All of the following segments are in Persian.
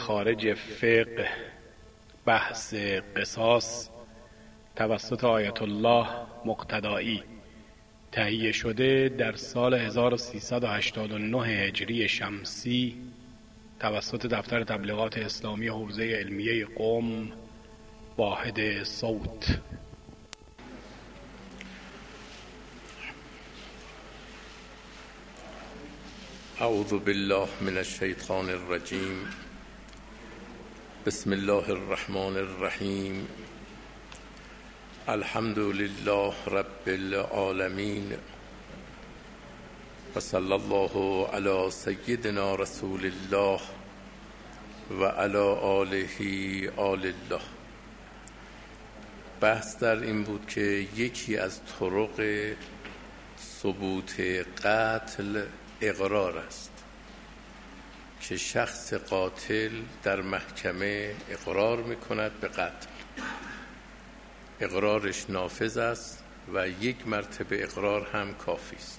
خارج فقه بحث قصاص توسط آیت الله مقتدایی تهیه شده در سال 1389 هجری شمسی توسط دفتر تبلیغات اسلامی حوزه علمیه قم واحد صوت. اعوذ بالله من الشیطان الرجیم. بسم الله الرحمن الرحیم. الحمد لله رب العالمین و صلی الله علی سیدنا رسول الله و علی آله آل الله. بحث در این بود که یکی از طرق ثبوت قتل اقرار است که شخص قاتل در محکمه اقرار میکند به قتل. اقرارش نافذ است و یک مرتبه اقرار هم کافی است.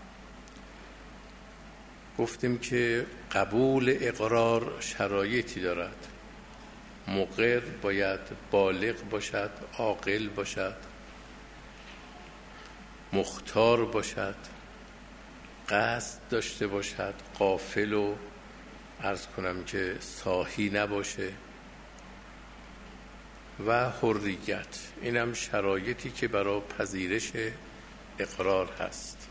گفتیم که قبول اقرار شرایطی دارد. مقر باید بالغ باشد، عاقل باشد، مختار باشد، قصد داشته باشد، غافل و عرض کنم که ساهی نباشه و حریت. اینم شرایطی که برای پذیرش اقرار هست.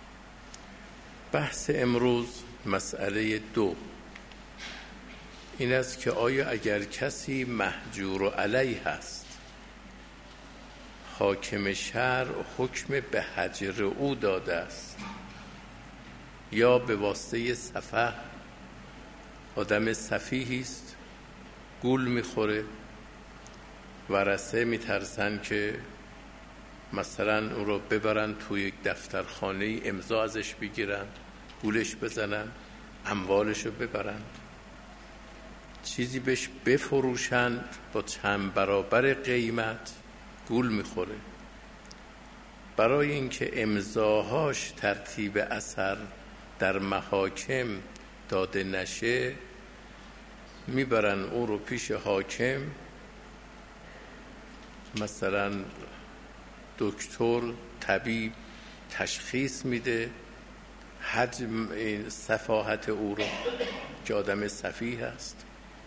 بحث امروز مسئله 2 این است که آیا اگر کسی محجور علیه هست، حاکم شرع حکم به هجر او داده است یا به واسطه سفه، آدم سفیهی است، گول میخوره، ورثه میترسن که مثلا اون رو ببرن توی یک دفترخانه امضا ازش بگیرن، گولش بزنن، اموالش رو ببرن، چیزی بهش بفروشن با چند برابر قیمت، گول میخوره. برای اینکه امضاهاش ترتیب اثر در محاکم داده نشه، میبرن او رو پیش حاکم، مثلا دکتر طبیب تشخیص میده حجم سفاهت او رو که آدم سفیه است.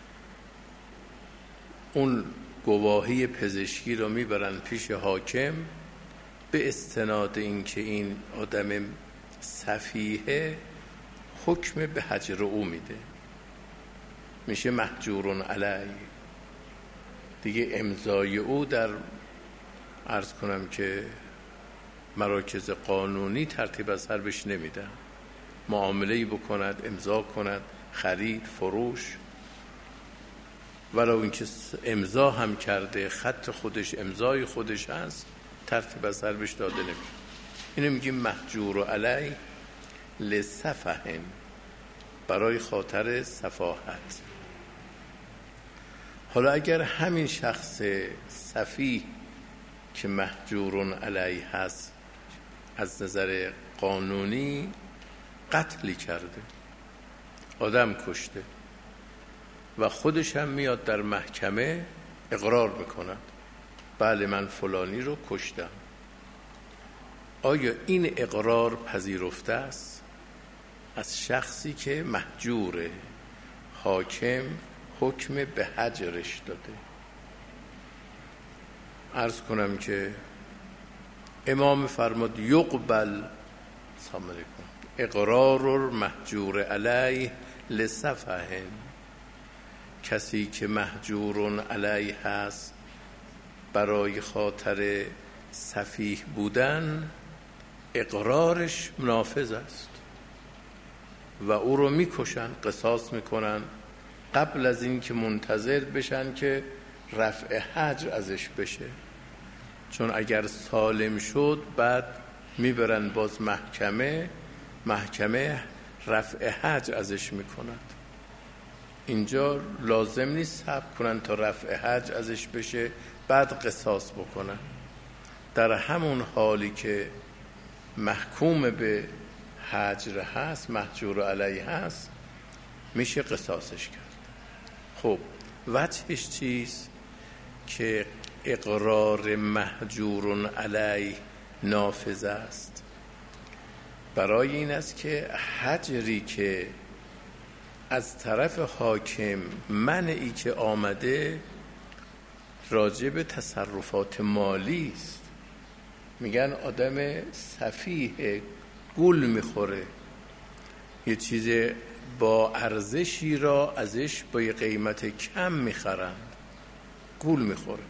اون گواهی پزشکی رو میبرن پیش حاکم، به استناد اینکه این آدم سفیه حکم به هجر او میده، میشه محجورون علیه. دیگه امضای او در عرض کنم که مراکز قانونی ترتیب اثر بهش نمیدن. معامله‌ای بکند، امضا کند، خرید، فروش، ولو اینکه امضا هم کرده، خط خودش امضای خودش هست، ترتیب اثر بهش داده نمیشه. اینو میگیم محجور علیه لسفه، برای خاطر سفاهت. حالا اگر همین شخص سفیه که محجورون علیه هست از نظر قانونی قتلی کرده، آدم کشته و خودش هم میاد در محکمه اقرار میکند بله من فلانی رو کشتم، آیا این اقرار پذیرفته است از شخصی که محجوره، حاکم حکم به هجرش داده؟ عرض کنم که امام فرمود یقبل اقرار محجور علیه لسفه. کسی که محجور علیه هست برای خاطر سفیه بودن، اقرارش نافذ است و او رو میکشن، قصاص میکنن، قبل از این که منتظر بشن که رفع هجر ازش بشه. چون اگر سالم شد بعد میبرن باز محکمه رفع هجر ازش میکند. اینجا لازم نیست صبر کنن تا رفع هجر ازش بشه بعد قصاص بکنن. در همون حالی که محکوم به هجر هست، محجور علیه هست، میشه قصاصش کرد. خب وجهش چیست که اقرار محجور علیه نافذ است؟ برای این است که حجری که از طرف حاکم منعی که آمده راجع به تصرفات مالی است. میگن آدم سفیه گول میخوره، یه چیز با ارزشی را ازش با یه قیمت کم میخرند، گول میخوره.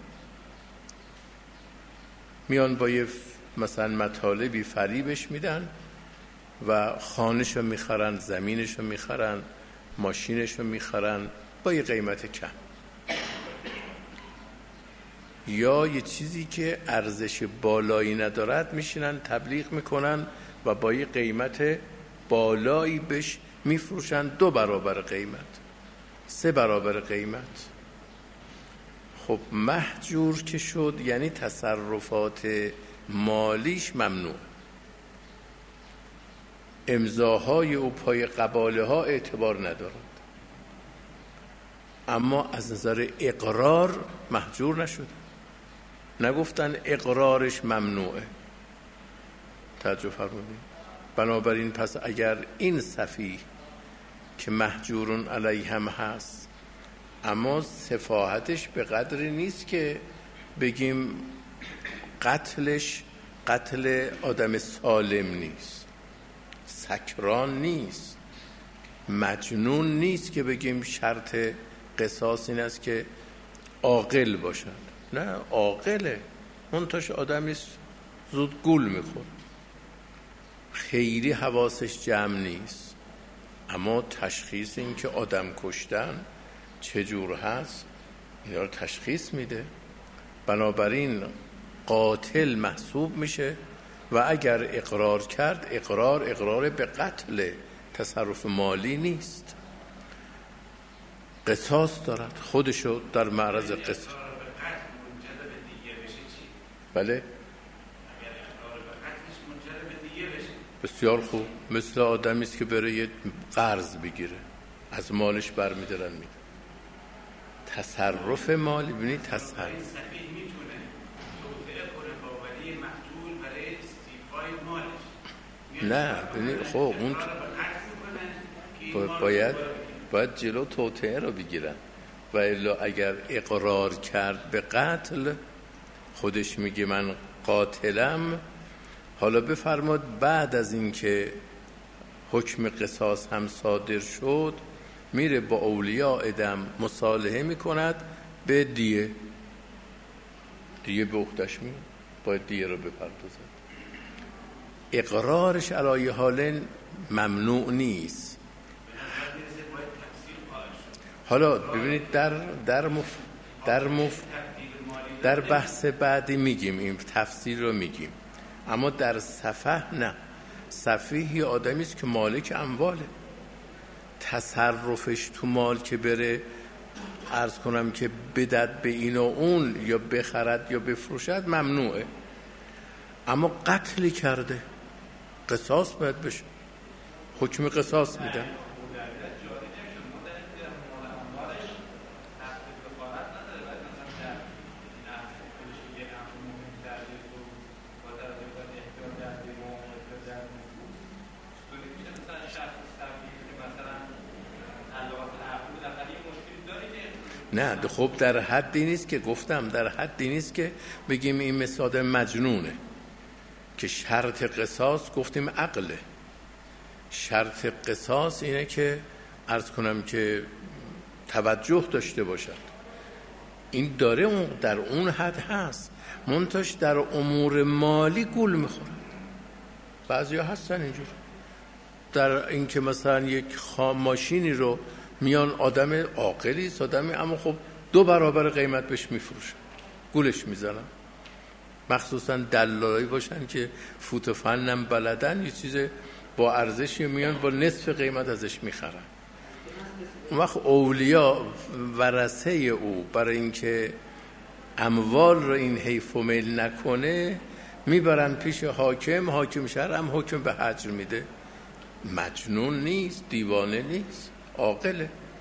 میان با یه مثلا مطالبی فریبش میدن و خانه‌شو میخرن، زمینشو میخرن، ماشینشو میخرن با یه قیمت کم، یا یه چیزی که ارزش بالایی ندارد میشینن تبلیغ میکنن و با یه قیمت بالایی بهش میفروشن، 2 برابر قیمت، 3 برابر قیمت. خب محجور که شد یعنی تصرفات مالیش ممنوع، امضاهای او پای قباله ها اعتبار ندارد. اما از نظر اقرار محجور نشد، نگفتن اقرارش ممنوعه. توجه فرمودید؟ بنابراین پس اگر این سفیه که محجورون علیه هم هست، اما سفاهتش به قدری نیست که بگیم قتلش قتل آدم سالم نیست، سکران نیست، مجنون نیست که بگیم شرط قصاص این است که عاقل باشند. نه، عاقله، منتش آدمی زود گول میخورد، خیلی حواسش جمع نیست، اما تشخیص این که آدم کشتن چجور هست اینا رو تشخیص میده. بنابراین قاتل محسوب میشه و اگر اقرار کرد، اقرار به قتل، تصرف مالی نیست، قصاص دارد، خودشو در معرض قصاص. بله بسیار خوب، مثل آدمی است که بره یه قرض بگیره، از مالش برمی‌دارن میده. تصرف مالی، ببینید تصرف نه، ببینید خب اون باید جلو توطئه رو بگیرن، و الا اگر اقرار کرد به قتل، خودش میگه من قاتلم، حالا بفرماد بعد از این که حکم قصاص هم صادر شد میره با اولیاء دم مصالحه میکند به دیه به عهده‌اش میاد، باید دیه رو بپردازد. اقرارش علی حال ممنوع نیست. حالا ببینید در بحث بعدی میگیم، این تفسیر رو میگیم، اما در سفه نه. سفیه آدمی است که مالک امواله، تصرفش تو مال که بره عرض کنم که بدد به این و اون یا بخرد یا بفروشد ممنوعه. اما قتلی کرده، قصاص باید بشه، حکم قصاص میدن. نه خب در حدی نیست که گفتم، در حدی نیست که بگیم این مثال مجنونه، که شرط قصاص گفتیم عقله. شرط قصاص اینه که عرض کنم که توجه داشته باشد. این داره اون در اون حد هست، منتش در امور مالی گول میخورن. بعضی ها هستن اینجور، در این که مثلا یک ماشینی رو میان آدم عاقلی است، آدمی، اما خب 2 برابر قیمت بهش میفروشن، گولش میزنن. مخصوصا دلالایی باشن که فوت و فنم بلدن، یه چیز با ارزشی میان با نصف قیمت ازش میخرن. اون وقت اولیا ورثه او برای اینکه اموال رو این حیف و میل نکنه میبرن پیش حاکم شهر هم حکم به حجر میده. مجنون نیست، دیوانه نیست، عاقله.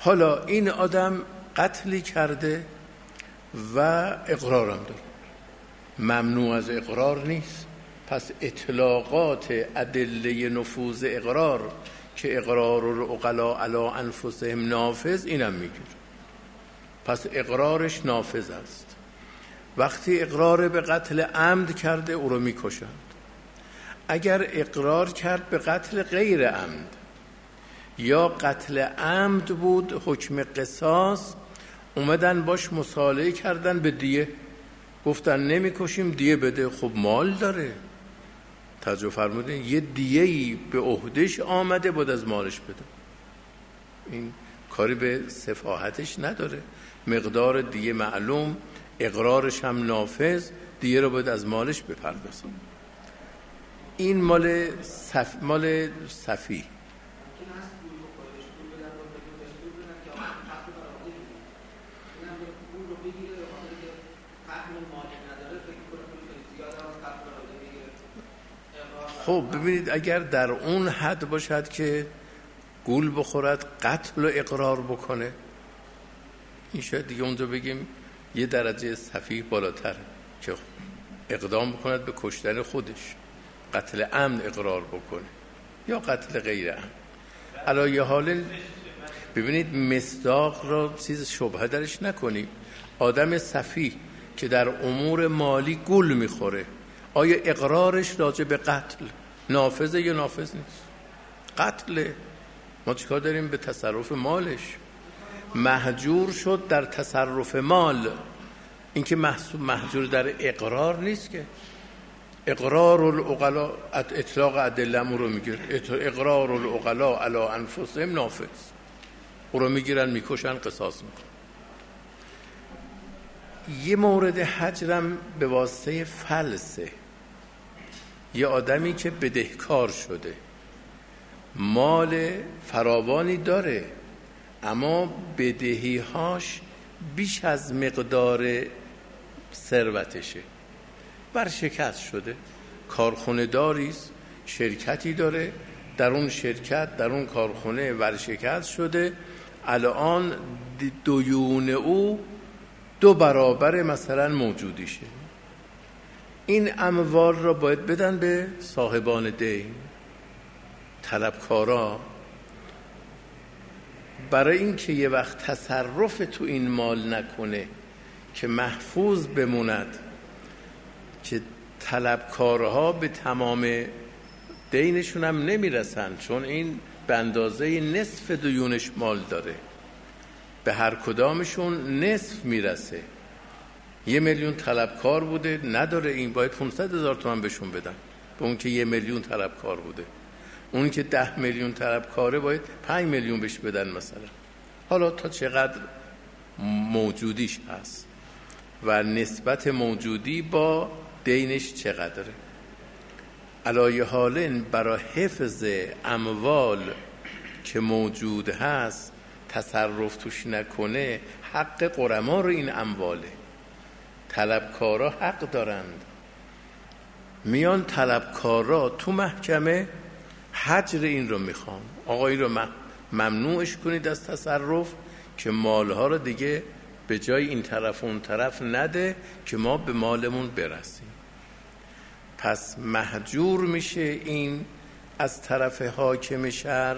حالا این آدم قتلی کرده و اقرارم داره، ممنوع از اقرار نیست. پس اطلاقات ادله نفوذ اقرار که اقرار العقلاء علی انفسهم نافذ، اینم میگیره. پس اقرارش نافذ است. وقتی اقرار به قتل عمد کرده او رو میکشند. اگر اقرار کرد به قتل غیر عمد یا قتل عمد بود حکم قصاص، اومدن باش مصالحه کردن به دیه، گفتن نمیکشیم دیه بده. خب مال داره، توجه فرمودین، یه دیه‌ای به عهدهش آمده بود از مالش بده. این کاری به سفاهتش نداره، مقدار دیه معلوم، اقرارش هم نافذ، دیه رو باید از مالش بپردازه. این مال صفی. خب ببینید اگر در اون حد باشد که گول بخورد قتل و اقرار بکنه، این شاید دیگه اونجا بگیم یه درجه صفیح بالاتر که اقدام بکند به کشتن خودش، قتل عمد اقرار بکنه یا قتل غیر عمد. علی یه حال ببینید مصداق را چیز شبهه درش نکنید. آدم صفیح که در امور مالی گول میخوره، آیا اقرارش راجع به قتل نافذه یا نافذ نیست؟ قتل، ما چیکار داریم به تصرف مالش؟ محجور شد در تصرف مال. این که محجور در اقرار نیست که. اقرار العقلاء اطلاق ادله رو میگیره، اقرار العقلاء علی انفسهم نافذ، او رو میگیرن میکشن قصاص میکنن. یه مورد حجرم به واسطه فلسه. یه آدمی که بدهکار شده، مال فراوانی داره اما بدهی‌هاش بیش از مقدار ثروتشه، ورشکست شده، کارخونه داریست، شرکتی داره، در اون شرکت در اون کارخونه ورشکست شده، الان دیون او 2 برابر مثلا موجودیشه. این اموال را باید بدن به صاحبان دین، طلبکارا، برای اینکه یه وقت تصرف تو این مال نکنه که محفوظ بموند، که طلبکارها به تمام دینشون هم نمیرسن، چون این به اندازه نصف دیونش مال داره، به هر کدامشون نصف میرسه. 1 میلیون طلبکار بوده نداره، این باید 500,000 تومان بهشون بدن، به اون که 1 میلیون طلبکار بوده. اون که 10 میلیون طلبکاره باید 5 میلیون بهش بدن مثلا. حالا تا چقدر موجودیش هست و نسبت موجودی با دینش چقدره. علایه حالن برای حفظ اموال که موجود هست تصرف توش نکنه، حق غرما رو این امواله. طلبکارا حق دارند، میان طلبکارا تو محکمه حجر این رو میخوان، آقا این رو ممنوعش کنید از تصرف که مالها رو دیگه به جای این طرف و اون طرف نده که ما به مالمون برسیم. پس محجور میشه این از طرف حاکم شهر.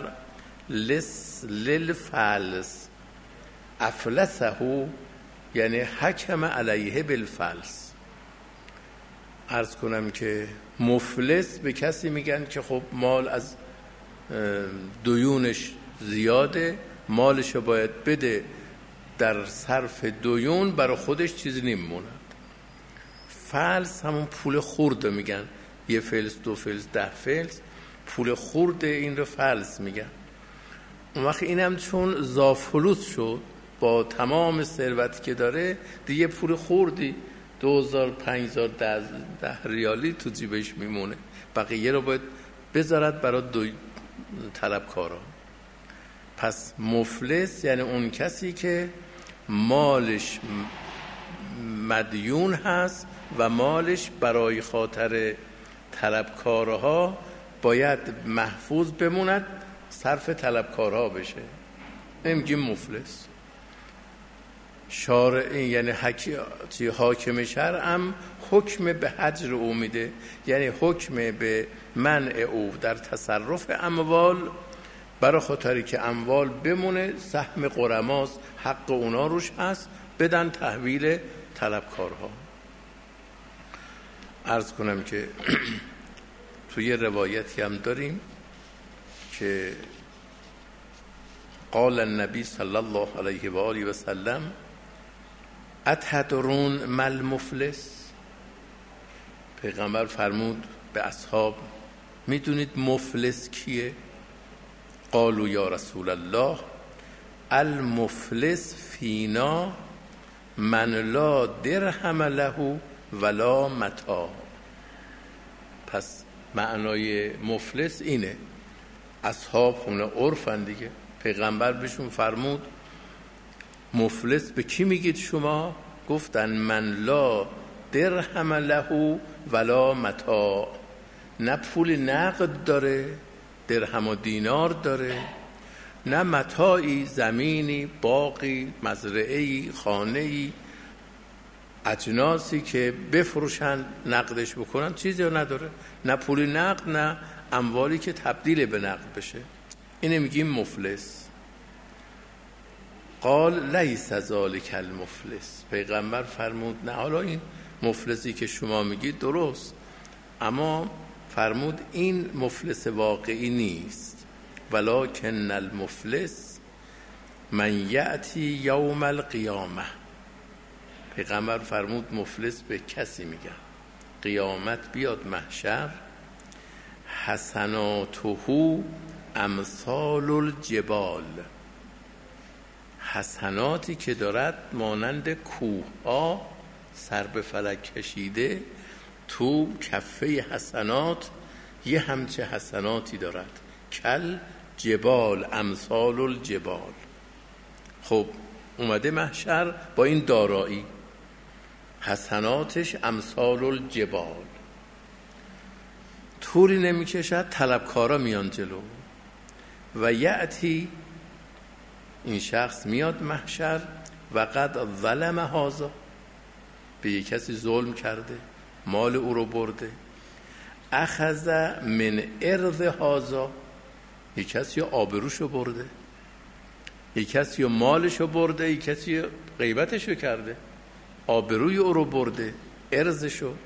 للفلس افلسه، یعنی حکم علیه بالفلس. عرض کنم که مفلس به کسی میگن که خب مال از دیونش زیاده، مالشو باید بده در صرف دیون، برای خودش چیزی نمیموند. فلس همون پول خورد میگن، 1 فلس 2 فلس 10 فلس، پول خورد این رو فلس میگن. اون وقت اینم چون زافلوس شد با تمام ثروتی که داره، دیگه پول خوردی 2000 5000 10 ریالی تو جیبش میمونه، بقیه رو باید بذارد برای طلبکارا. پس مفلس یعنی اون کسی که مالش مدیون هست و مالش برای خاطر طلبکارها باید محفوظ بموند، صرف طلبکارها بشه. نمیگیم مفلس. شارع یعنی حاکم شرعم حکم به حجر او میده، یعنی حکم به منع او در تصرف اموال، برای خاطری که اموال بمونه، سهم غرماست، حق اونا روش هست، بدن تحویل طلبکارها. عرض کنم که توی روایتی هم داریم که قال النبی صلی الله علیه و آله و سلم اتدرون ما المفلس؟ پیغمبر فرمود به اصحاب میدونید مفلس کیه؟ قالوا یا رسول الله المفلس فینا من لا درهم له ولا متاع. پس معنای مفلس اینه، اصحاب خونه عرفن دیگه. پیغمبر بهشون فرمود مفلس به کی میگید شما؟ گفتن من لا درهم له ولا متاع، نه پول نقد داره، درهم و دینار داره، نه متاعی، زمینی، باغی، مزرعه‌ای، خانه‌ای، اجناسی که بفروشن نقدش بکنن، چیزی رو نداره، نه پول نقد نه اموالی که تبدیل به نقد بشه. اینه میگیم مفلس. قال لیس ذلک المفلس. پیغمبر فرمود نه، حالا این مفلسی که شما میگید درست، اما فرمود این مفلس واقعی نیست. ولکن المفلس من یأتی یوم القیامه. پیغمبر فرمود مفلس به کسی میگن قیامت بیاد محشر، حسناته امثال الجبال، حسناتی که دارد مانند کوه ها سر به فلک کشیده، تو کفه حسنات یه همچه حسناتی دارد، کل جبال امثال الجبال. خب اومده محشر با این دارایی، حسناتش امثال الجبال، طولی نمی کشد، طلبکارا میان جلو. و یأتی، این شخص میاد محشر و قد ظلم هذا، به یک کسی ظلم کرده، مال او رو برده، اخذ من ارض هذا، یک کسی آبروش رو برده، یک کسی مالش رو برده، یک کسی غیبتش رو کرده، آبروی او رو برده، ارزش رو.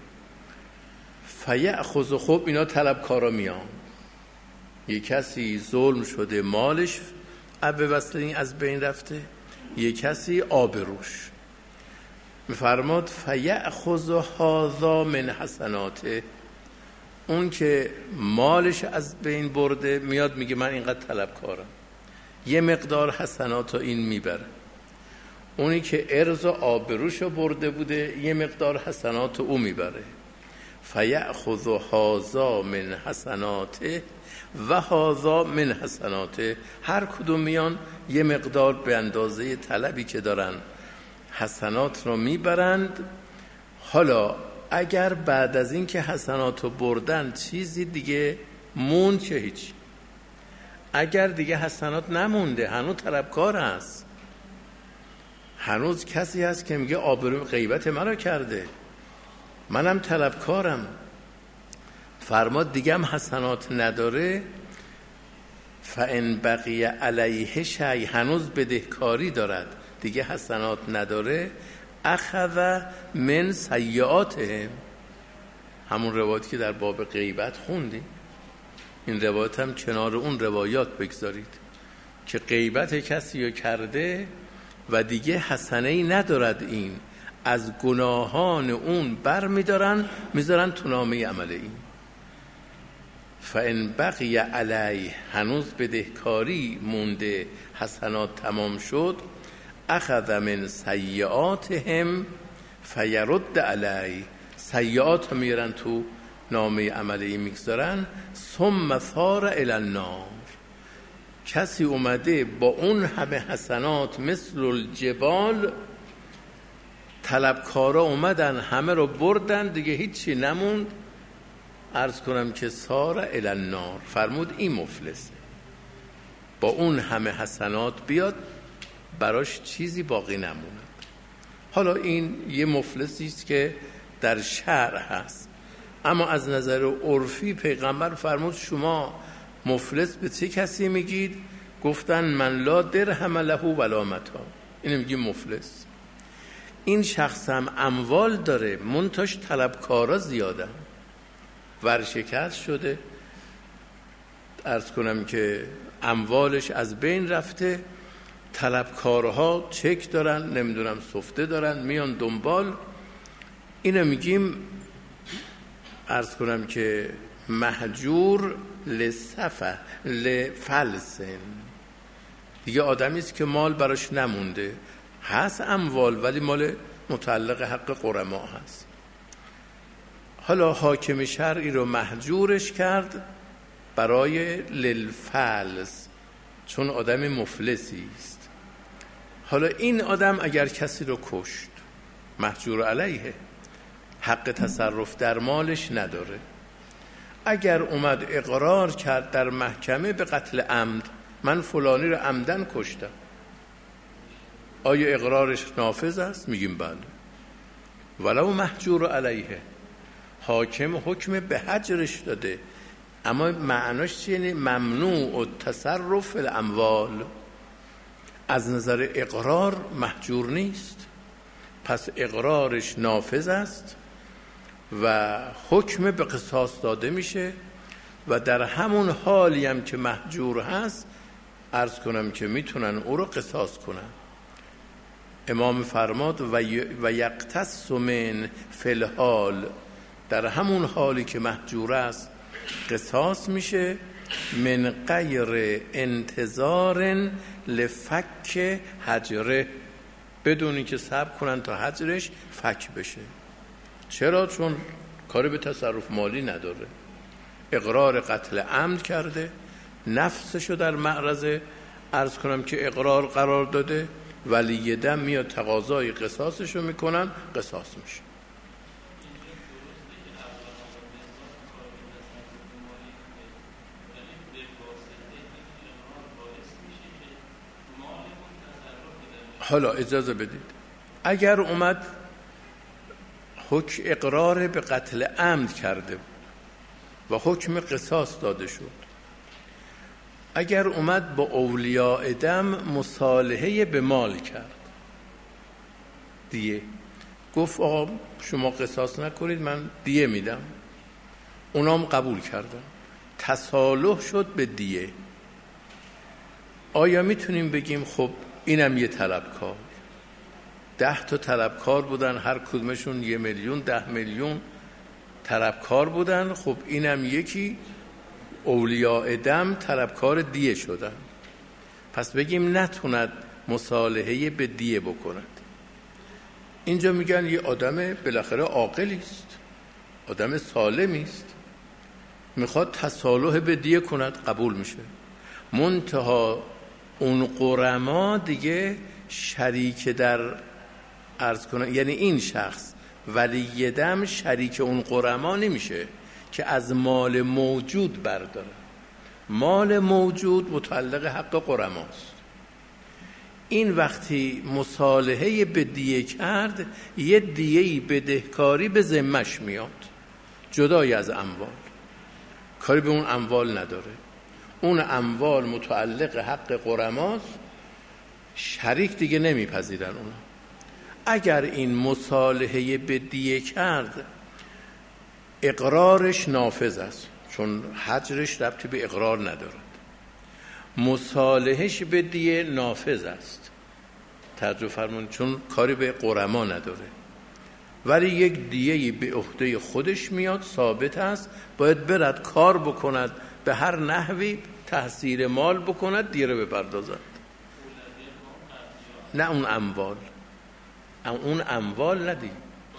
فیأخذ، خب اینا طلبکارا میان، یک کسی ظلم شده، مالش به واسطه این از بین رفته، یک کسی آبروش. میفرماد فیأخذ هذا من حسناته، اون که مالش از بین برده میاد میگه من اینقدر طلبکارم، یه مقدار حسنات این میبره. اونی که ارز و آبروشو برده بوده یه مقدار حسنات او میبره. فیأخذ هذا من حسناته و هذا من حسناته، هر کدوم میان یه مقدار به اندازه طلبی که دارن حسنات رو میبرند. حالا اگر بعد از این که حسنات رو بردن چیزی دیگه موند چه هیچ، اگر دیگه حسنات نمونده، هنوز طلبکار هست، هنوز کسی هست که میگه آبرو غیبت مرا کرده، منم طلبکارم، فرماد دیگه هم حسنات نداره، فان بقی علیه شیء، هنوز بدهکاری دارد، دیگه حسنات نداره، اخذ من سیئاتهم، همون روایتی که در باب غیبت خوندیم، این روایت هم کنار اون روایات بگذارید که غیبت کسی رو کرده و دیگه حسنه‌ای ندارد، این از گناهان اون بر میذارن تو نامه عمل این. فان بقی علیه، هنوز بدهکاری مونده، حسنات تمام شد، اخذ من سیئاتهم فیرد علیه، سیئات میرن تو نامه عملی میگذارن، ثم ثار الی النار، کسی اومده با اون همه حسنات مثل الجبال، طلبکارا اومدن همه رو بردن، دیگه هیچی نموند. عرض کنم که سار الی النار، فرمود این مفلسه. با اون همه حسنات بیاد براش چیزی باقی نمونه. حالا این یه مفلسی است که در شرع هست، اما از نظر عرفی پیغمبر فرمود شما مفلس به چه کسی میگید؟ گفتن من لا درهم له ولا متاع. اینو میگیم مفلس. این شخص هم اموال داره، منتاش طلبکارا زیادن، ورشکست شده، عرض کنم که اموالش از بین رفته، طلبکارها چک دارن، نمیدونم سفته دارن، میان دنبال. اینو میگیم عرض کنم که مهجور لفلسن. دیگه آدمی است که مال براش نمونده، هست اموال ولی مال متعلق حق غرما هست. حالا حاکم شرعی رو مهجورش کرد برای للفلس، چون آدم مفلسی است. حالا این آدم اگر کسی رو کشت، مهجور علیه، حق تصرف در مالش نداره. اگر اومد اقرار کرد در محکمه به قتل عمد، من فلانی رو عمدن کشتم، آیا اقرارش نافذ است؟ میگیم بله. ولو مهجور علیه، حاکم حکم به هجرش داده، اما معناش چیه؟ یعنی ممنوع التصرف فی الاموال. از نظر اقرار مهجور نیست، پس اقرارش نافذ است و حکم به قصاص داده میشه و در همون حالی هم که مهجور هست عرض کنم که میتونن او رو قصاص کنن. امام فرماد و یقتص من فی الحال، در همون حالی که مهجور است قصاص میشه، من غیر انتظار لفک هجره، بدونی که صبر کنن تا هجرش فک بشه. چرا؟ چون کاری به تصرف مالی نداره، اقرار قتل عمد کرده، نفسشو در معرض عرض کنم که اقرار قرار داده، ولی دم میاد تقاضای قصاصشو میکنن، قصاص میشه. حالا اجازه بدید، اگر اومد حکم اقرار به قتل عمد کرده و حکم قصاص داده شد، اگر اومد با اولیاء دم مصالحه به مال کرد، دیه گفت آقا شما قصاص نکنید من دیه میدم، اونام قبول کردن، تصالح شد به دیه، آیا میتونیم بگیم خب اینم یه طلبکار، 10 تا طلبکار بودن، هر کدومشون 1 میلیون 10 میلیون طلبکار بودن، خب اینم یکی اولیاء دم طلبکار دیه شدن، پس بگیم نتوند مصالحه به دیه بکند؟ اینجا میگن یه آدم بالاخره عاقلی است، آدم سالمی است، میخواد تصالح به دیه کند، قبول میشه. منتها اون غرما دیگه شریک در عرض کنن، یعنی این شخص ولی دم شریک اون غرما نمیشه که از مال موجود برداره. مال موجود متعلق حق غرماست. این وقتی مصالحه به دیه کرد، یه دیهی بدهکاری به ذمش میاد جدای از اموال، کاری به اون اموال نداره، اون اموال متعلق حق غرماست، شریک دیگه نمیپذیرن اونا. اگر این مصالحه به دیه کرد، اقرارش نافذ است، چون حجرش ربطی به اقرار ندارد، مصالحهش به دیه نافذ است، توجه فرمون، چون کاری به غرما نداره، ولی یک دیهی به عهده خودش میاد، ثابت است، باید برد کار بکند، به هر نحوی تحصیل مال بکند، دیه رو بپردازد. نه اون اموال، اون اموال ندید.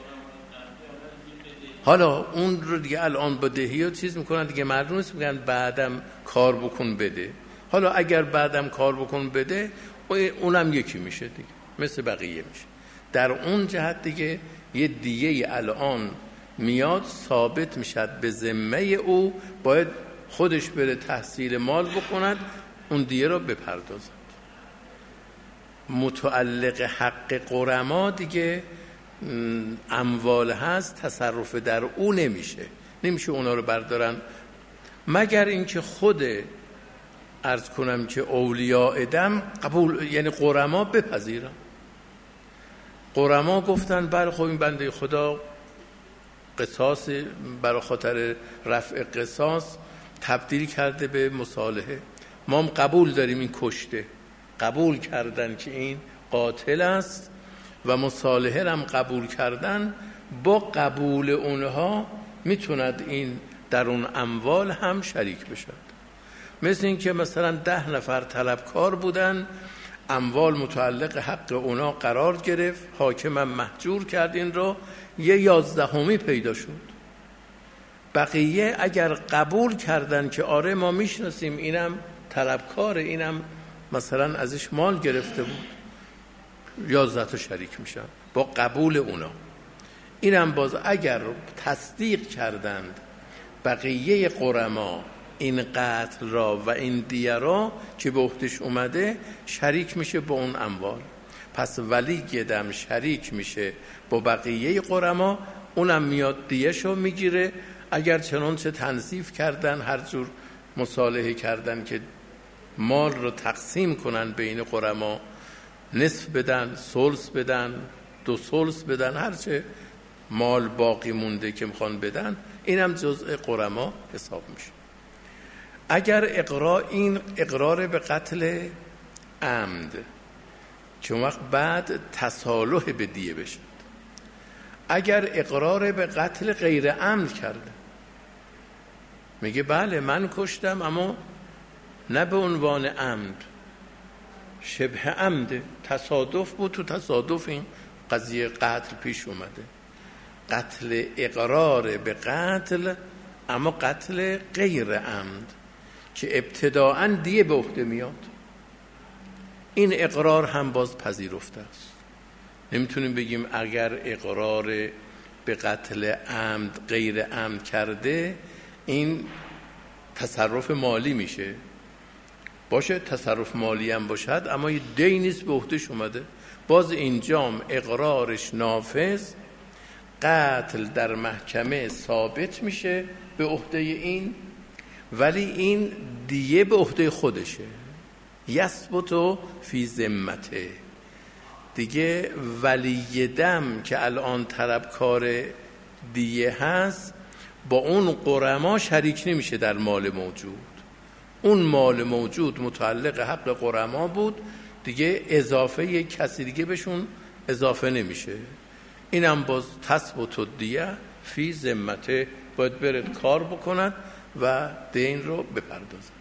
حالا اون رو دیگه الان با دهی و چیز میکنن دیگه، مردم نیست میگن بعدم کار بکن بده. حالا اگر بعدم کار بکن بده، اونم یکی میشه دیگه، مثل بقیه میشه. در اون جهت دیگه یه دیگه الان میاد ثابت میشد به ذمه او، باید خودش بره تحصیل مال بکند، اون دیه را بپردازند. متعلق حق غرما دیگه اموال هست، تصرف در او نمیشه اونا رو بردارن، مگر اینکه خود عرض کنم که اولیاء دم قبول، یعنی غرما بپذیرن. غرما گفتن بله خب این بنده خدا قصاص برای خاطر رفع قصاص تبدیل کرده به مصالحه، ما هم قبول داریم این کشته، قبول کردن که این قاتل است و مصالحه هم قبول کردن. با قبول اونها میتوند این در اون اموال هم شریک بشد. مثل این که مثلا 10 نفر طلبکار بودن، اموال متعلق حق اونا قرار گرفت، حاکم محجور کرد این رو، 11 پیدا شد. بقیه اگر قبول کردن که آره ما میشناسیم اینم طلبکاره، اینم مثلا ازش مال گرفته بود، 11 شریک میشن با قبول اونا. اینم باز اگر تصدیق کردند بقیه غرما این قتل را و این دیه را که به عهدش اومده، شریک میشه با اون اموال. پس ولی دم شریک میشه با بقیه غرما، اونم میاد دیهشو میگیره. اگر چنانچه تنظیف کردن، هر جور مصالحه کردن که مال رو تقسیم کنن بین غرما، نصف بدن، ثلث بدن، 2 ثلث بدن، هرچه مال باقی مونده که میخوان بدن، اینم جزء غرما حساب میشه. اگر این اقرار به قتل عمد که اون وقت بعد تصالح به دیه بشه، اگر اقرار به قتل غیر عمد کرده، میگه بله من کشتم اما نه به عنوان عمد، شبه عمده، تصادف بود، تو تصادف این قضیه قتل پیش اومده. قتل اقرار به قتل اما قتل غیر عمد که ابتداءً دیه به عهده میاد، این اقرار هم باز پذیرفته است. نمیتونیم بگیم اگر اقرار به قتل عمد غیر عمد کرده این تصرف مالی میشه. باشه تصرف مالی هم باشد اما یه دینیست به عهدهش اومده، باز اینجام اقرارش نافذ، قتل در محکمه ثابت میشه به عهده این، ولی این دیه به عهده خودشه، یثبت فی ذمته. دیگه ولی دم که الان طلبکار دیه هست با اون غرما شریک نمیشه در مال موجود. اون مال موجود متعلق حق غرما بود، دیگه اضافه کسی دیگه بهشون اضافه نمیشه. اینم باز تثبت دیه فی ذمته، باید برد کار بکند و دین رو بپردازد.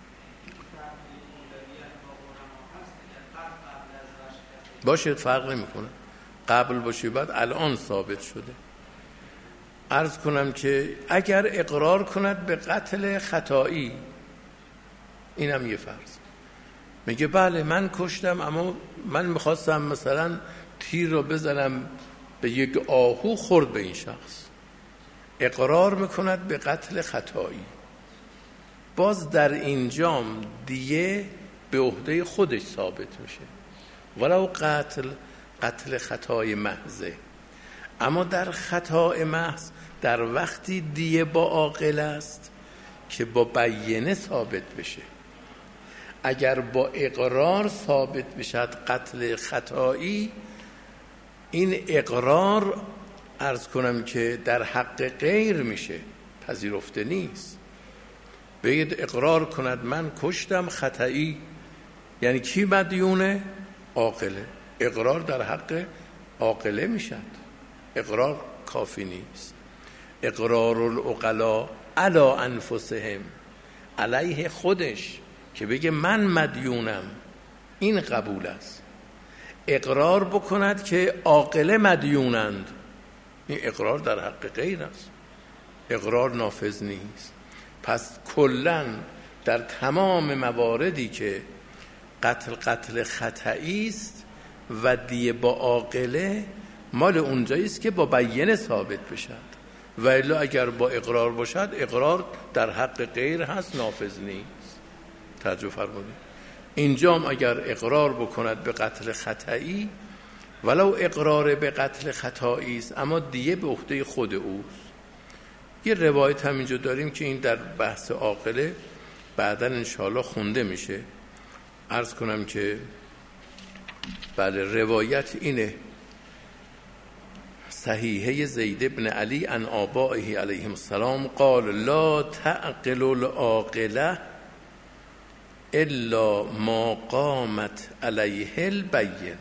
باشه فرق نمیکنه، قبل باشه بعد الان ثابت شده. عرض کنم که اگر اقرار کند به قتل خطایی، اینم یه فرض، میگه بله من کشتم اما من میخواستم مثلا تیر رو بزنم به یک آهو، خورد به این شخص، اقرار میکند به قتل خطایی، باز در اینجام دیه به عهده خودش ثابت میشه، ولو قتل خطای محضه. اما در خطای محض در وقتی دیه با عاقل است که با بیینه ثابت بشه. اگر با اقرار ثابت بشد قتل خطایی، این اقرار عرض کنم که در حق غیر میشه، پذیرفته نیست. بگید اقرار کند من کشتم خطایی، یعنی کی مدیونه؟ عاقله. اقرار در حق عاقله میشد، اقرار کافی نیست. اقرار العقلا علی انفسهم، علیه خودش که بگه من مدیونم، این قبول است. اقرار بکند که عاقله مدیونند، این اقرار در حق غیر است، اقرار نافذ نیست. پس کلاً در تمام مواردی که قتل خطایی است و دیه با عاقله، مال اونجایی است که با بیینه ثابت بشد، و الا اگر با اقرار باشد، اقرار در حق غیر هست، نافذ نیست. توجه فرمودید. اینجام اگر اقرار بکند به قتل خطایی، ولو اقرار به قتل خطایی است اما دیه به عهده خود اوست. یه روایت هم اینجا داریم که این در بحث عاقله بعداً انشاءالله خونده میشه. عرض کنم که بله، روایت اینه: صحیحه زید بن علی عن آبائه علیهم السلام قال لا تعقل العاقله الا ما قامت علیه البینه.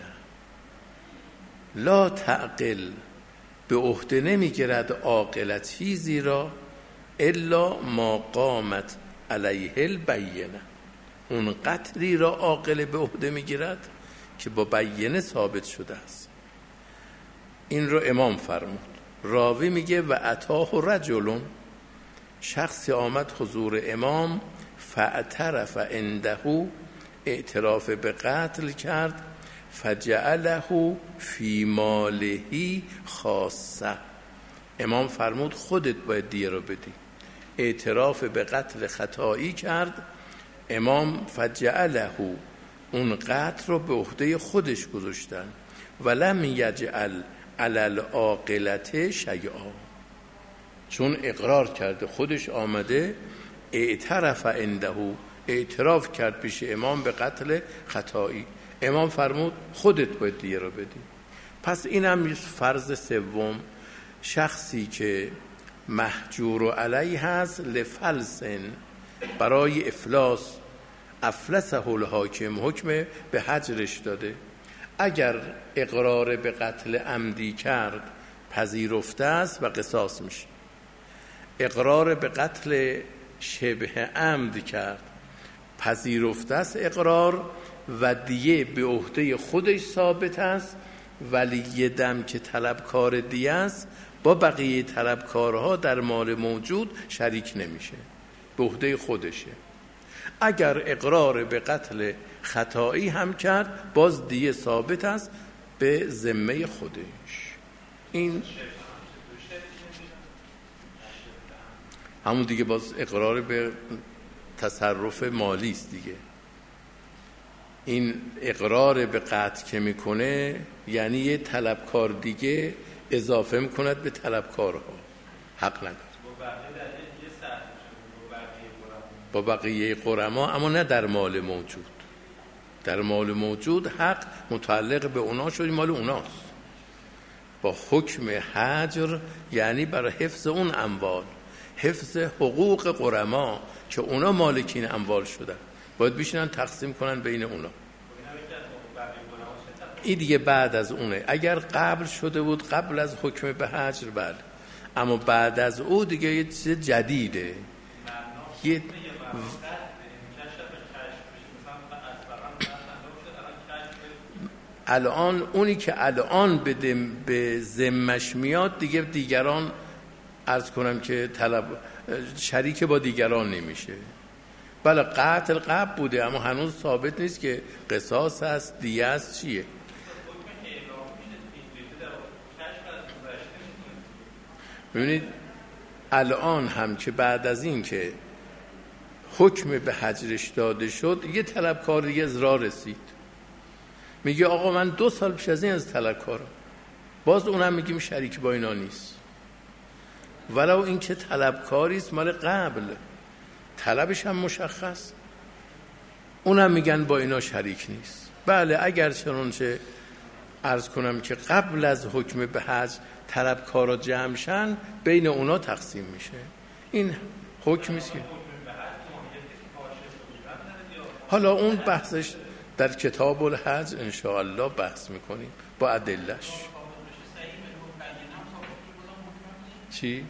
لا تعقل، به عهده نمیگیرد عاقله چیزی را، الا ما قامت علیه البینه، اون قتلی را عاقله به عهده میگیرد که با بینه ثابت شده است. این رو امام فرمود. راوی میگه و اتاه رجل، شخصی آمد حضور امام، فاعترف عنده، اعتراف به قتل کرد، فجعله فی ماله خاصه. امام فرمود خودت باید دیه رو بدی. اعتراف به قتل خطایی کرد امام، فجعله، اون قتل رو به عهده خودش گذاشتن، ولم یجعل علی العاقلة شیئا، چون اقرار کرده، خودش آمده اعترف عنده، اعتراف کرد پیش امام به قتل خطایی. امام فرمود خودت باید دیه رو بدی. پس این هم فرض سوم، شخصی که محجور علیه هست لفلسن، برای افلاس، افلسه الحاکم، حکم به حجرش داده. اگر اقرار به قتل عمدی کرد پذیرفته است و قصاص میشه. اقرار به قتل شبه عمد کرد پذیرفته است اقرار و دیه به عهده خودش ثابت است، ولی یه دم که طلبکار دیه است با بقیه طلبکارها در مال موجود شریک نمیشه، به عهده خودشه. اگر اقرار به قتل خطایی هم کرد باز دیه ثابت است به ذمه خودش. این همون دیگه باز اقرار به تصرف مالی است دیگه. این اقرار به قتل که میکنه یعنی یه طلبکار دیگه اضافه میکند به طلبکارها، حق نداره با بقیه غرما، اما نه در مال موجود. در مال موجود حق متعلق به اونا شد، مال اوناست. با حکم حجر یعنی برای حفظ اون اموال، حفظ حقوق غرما که اونا مالکین اموال شدن، باید بشینن تقسیم کنن بین اونا. این دیگه بعد از اونه. اگر قبل شده بود قبل از حکم به حجر بله، اما بعد از او دیگه یه چیز جدیده. یه الان اونی که الان به ذمش میاد دیگه دیگران عرض کنم که شریک با دیگران نمیشه. بله قتل قبل بوده اما هنوز ثابت نیست که قصاص هست، دیگه است، چیه. ببینید الان هم که بعد از این که حکم به حجرش داده شد یه طلبکار دیگه از راه رسید، میگه آقا من 2 سال پیش از این از طلبکارم، باز اونم میگیم شریک با اینا نیست، ولو این که طلبکاریست مال قبل، طلبش هم مشخص، اونم میگن با اینا شریک نیست. بله اگر چنانچه عرض کنم که قبل از حکم به حج طلبکارا جمع شن بین اونا تقسیم میشه. این حکمیست که حالا اون بحثش در کتاب الحج انشاءالله بحث میکنیم با ادلش. چی؟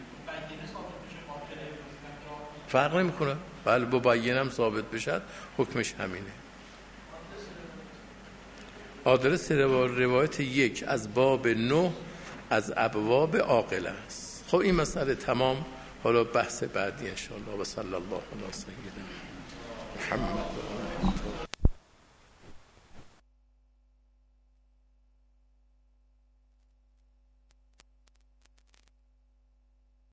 فرق نمیکنه. بله با بینم ثابت بشد حکمش همینه. آدرس روایت 1 از باب 9 از ابواب عاقله است. خب این مسئله تمام. حالا بحث بعدی انشاءالله. و صلی الله علی سیدنا محمد.